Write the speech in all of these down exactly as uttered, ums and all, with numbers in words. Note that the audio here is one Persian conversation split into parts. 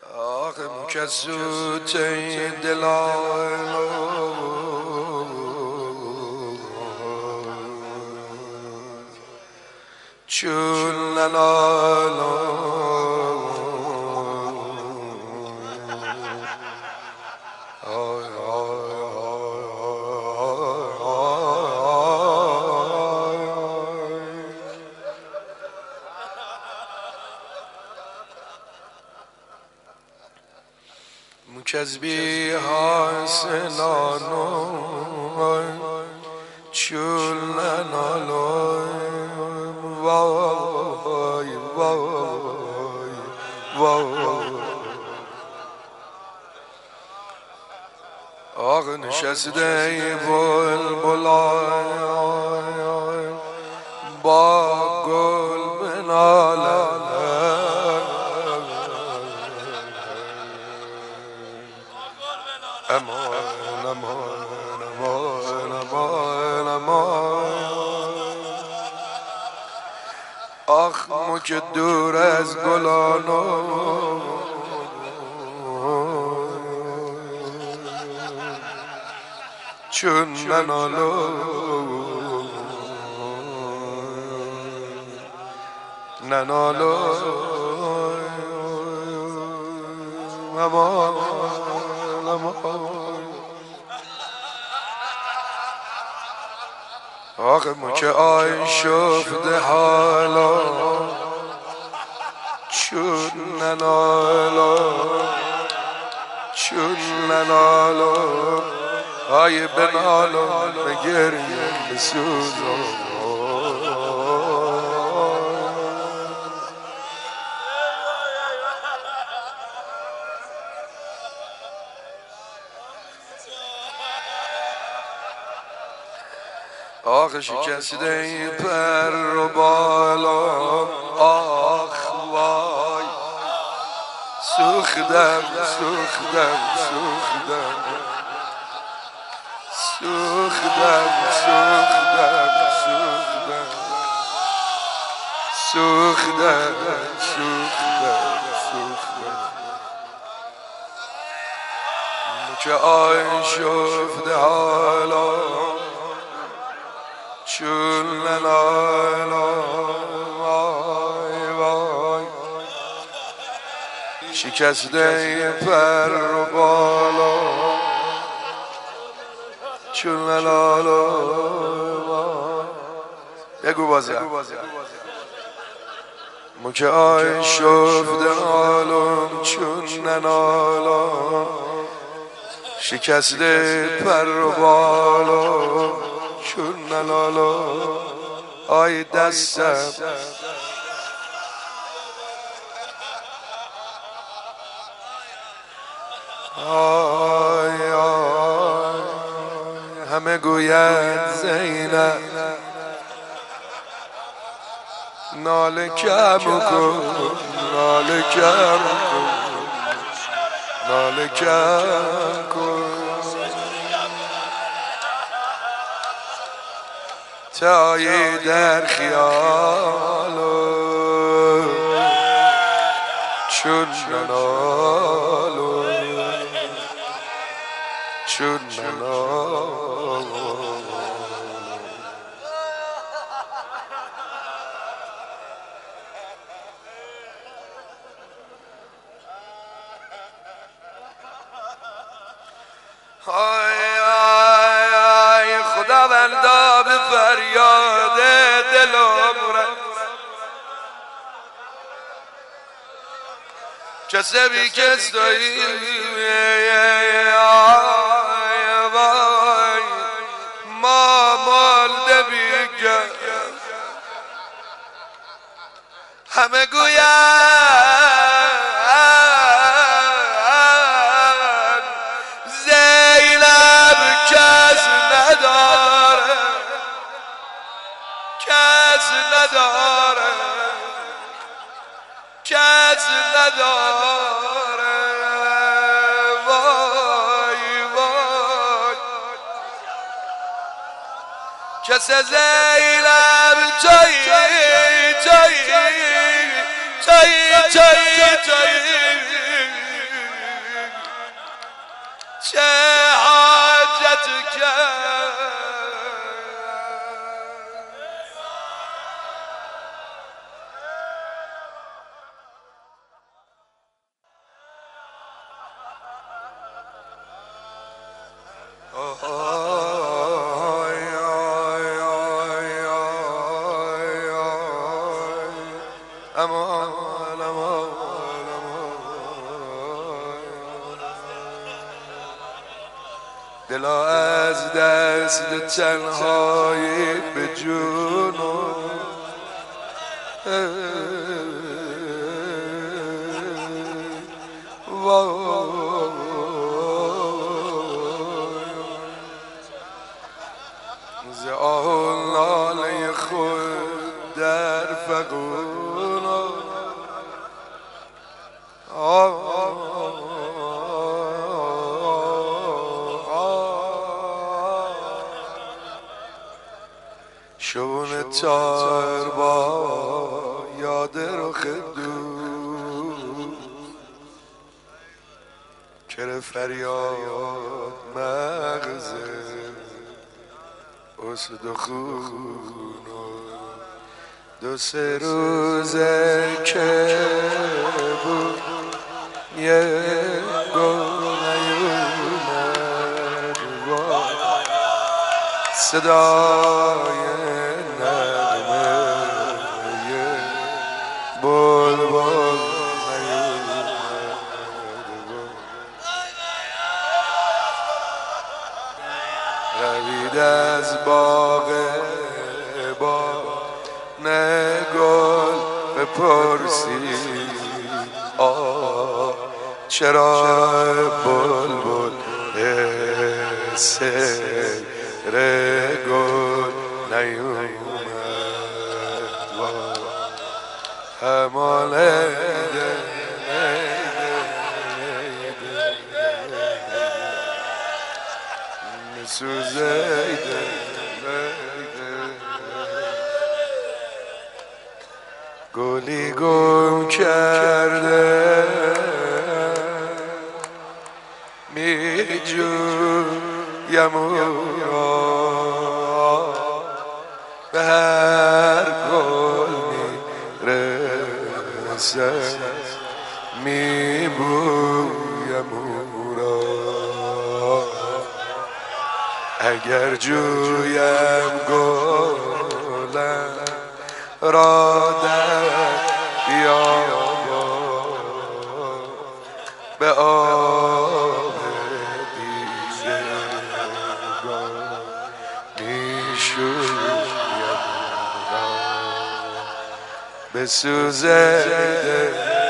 آخه مکسوت این دلالو چون لالو مکزبی ها سنانو چون لالو وای وای وای آق نشسته بلبلای با گل بناله امان امان امان امان امان آخ مو که دور از گلانو چون ننالو ننالو امان آخه مو که آی شفته حالا چون ننالا چون ننالا آی بنالو نگریم بسوزا آخ شکسته این پر و بالا آخ وای سوختم سوختم سوختم سوختم سوختم سوختم سوختم سوختم سوختم که آی شفته حالا چون لالا وای وای شکسته پر و بالا چون لالا بگو بازم مو که آی شفته حالم چون ننالا شکسته پر و بالا چون ننالا آی دستم آی آی همه گوید زینب ناله کم کن ناله کم کن ناله کم کن تایی در خیالو چون ننالو چون ننالو های های خداوندا به فریاد دلم کسی بی کس دایی ما مالده بیگه همه گوید زینب کس نداره کس نداره کس نداره وای وای کس زینب توی توی توی توی توی دلا از دست تنهایی به جونو ز آه ناله خود در فغونو شونه تار با یاد رخ دور کر فریاد مغزه اسد و خونو دو سه روزه که بود یه گل نیومد صدای نغمه بلبل نیومد روید از باغ با نگل بپرسی آه چرا بلبل سیر گل نیومد همانه میسوزیده گلی گم کرده می جویم او را به هر گل میرسه می بویم او را اگر جویم گلم را در بیابان به آب دیدگان میشویم را بسوزه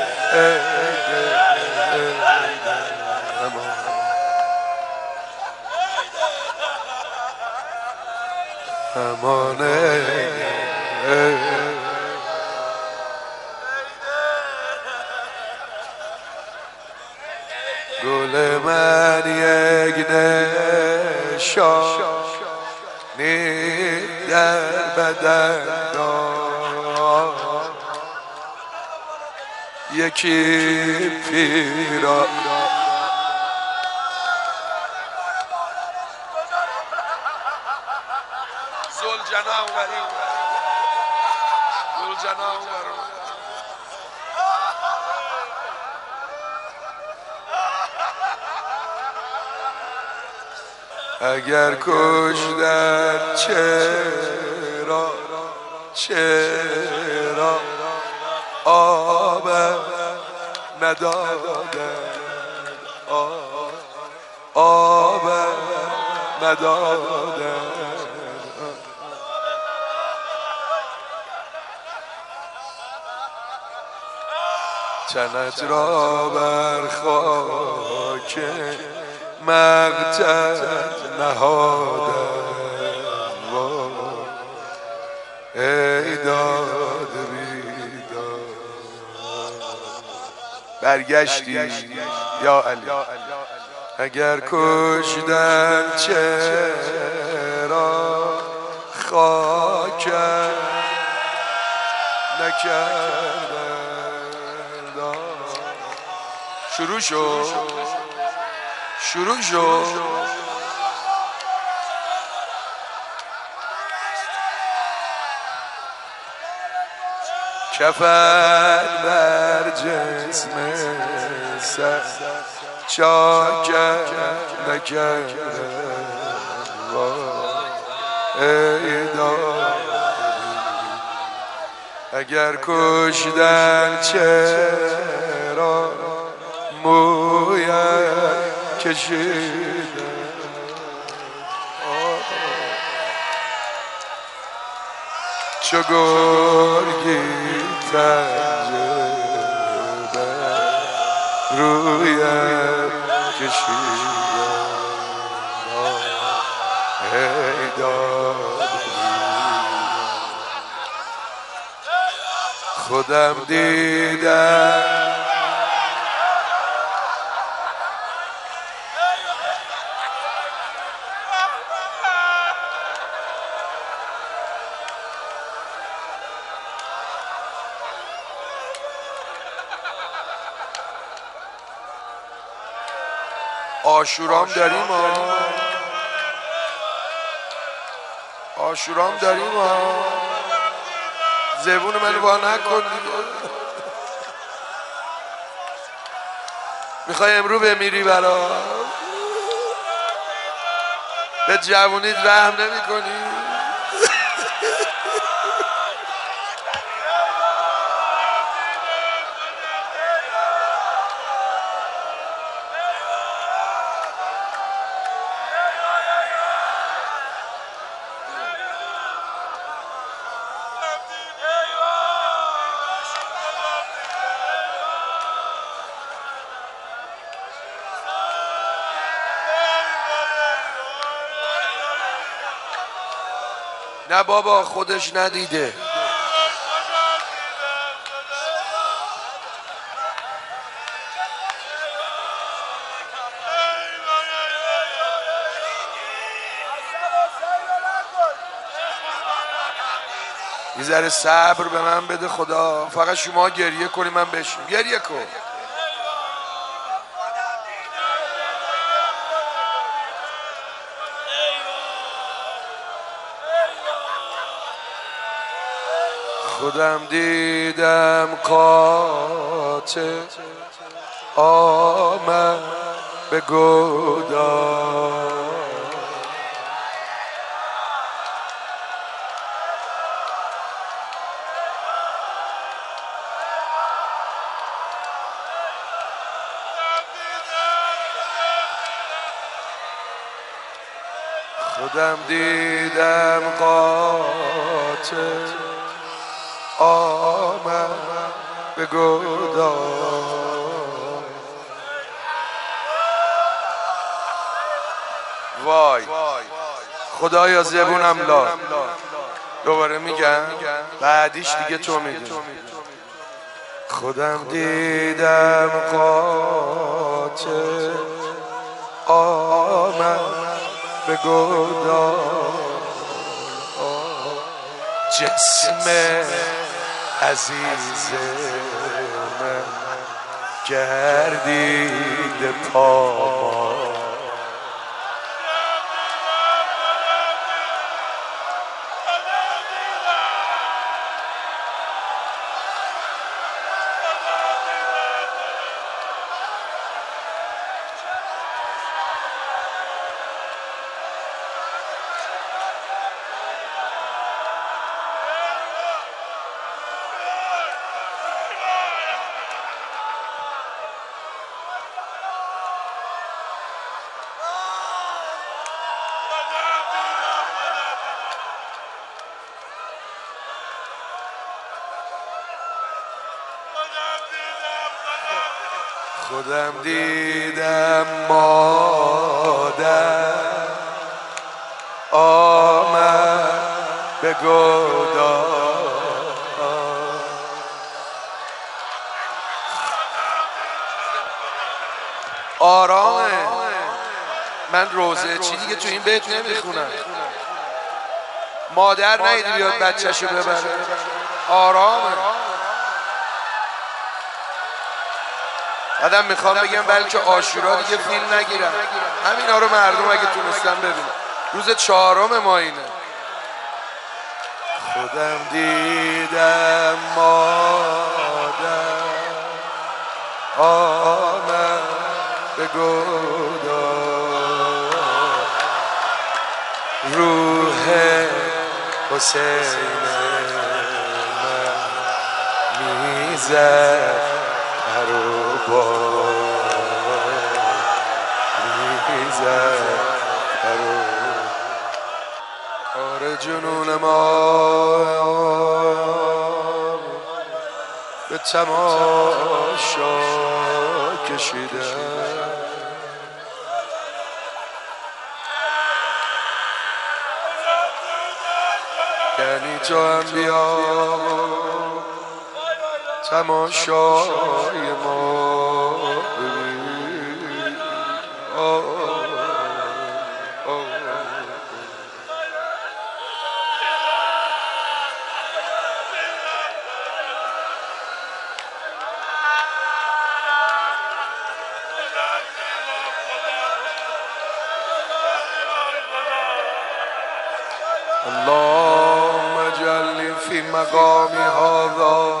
همانه گل من یک نشانی در بدن دار یکی پیرا زلجنان وریم زلجنان وریم اگر کشتن چرا چرا آبم ندادن آبم ندادن تنت را بر خاک مقتل نهادم ای داد بیداد برگشتی یا علی اگر کشتن چرا خاکم نکردن شروع شو شروع شو کفن بر جسم سر چاک نکرده ای داد اگر کشتن چرا مویم کشیدن چو گرگی پنجه بر رویم کشیدم ای داد خودم دیدم آشورام داریم ها آشورام داریم ها زبون من وا نکن دیگه میخوای امرو بمیری برا به جوونیت رحم نمی کنی نه بابا خودش ندیده یه ذره صبر به من بده خدا فقط شما گریه کنی من بشیم گریه کن خودم دیدم قاطع آمد به گودال خودم دیدم قاطع آمد به گودال وای خدایا زبونم لا دوباره میگم بعدیش دیگه تو میگی خودم دیدم قاطع آمد به گودال جسم عزیز من گردید پاما خودم دیدم مادر آمد به گودال آرامه من روزه چی دیگه تو این بیت نمیخونم مادر نیدی بیاد بچه‌شو ببره آرامه بعدم میخوام بگم بلکه عاشورا دیگه فیلم نگیرن همینا رو مردم اگه تونستن ببینن روز چهارم ما اینه خودم دیدم مادر آمد به گودال روح حسین من میزد پر و بال میزد پر و آره جنون ما به تماشا کشیده، یعنی تو هم بیا تماشای ما ببین. آه آه. اللهم اجعلني في مقامي هذا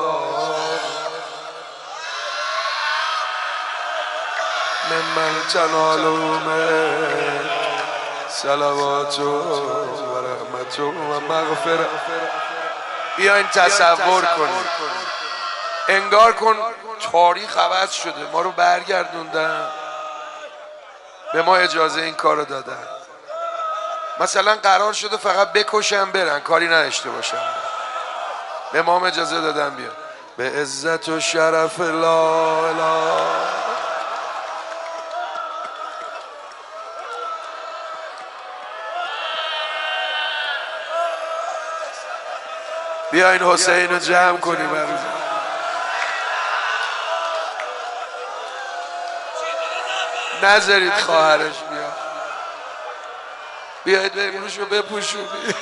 ممن تنال من صلوات و رحمت و مغفرت. بیاین تصور کنید، انگار کن تاریخ عوض شده، ما رو برگردوندن، به ما اجازه این کار رو دادن. مثلا قرار شده فقط بکشن برن، کاری نداشته باشن، به ما هم اجازه دادن بیا. به عزت و شرف لا اله. بیاین حسین رو جمع کنیم امروز. نذارید خواهرش بیا. بیایید بریم روش رو بپوشونید.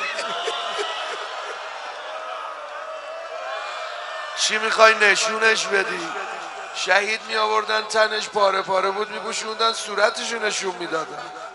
چی میخوای نشونش بدی؟ شهید می آوردن تنش پاره پاره بود، میپوشوندن صورتشو نشون میدادن.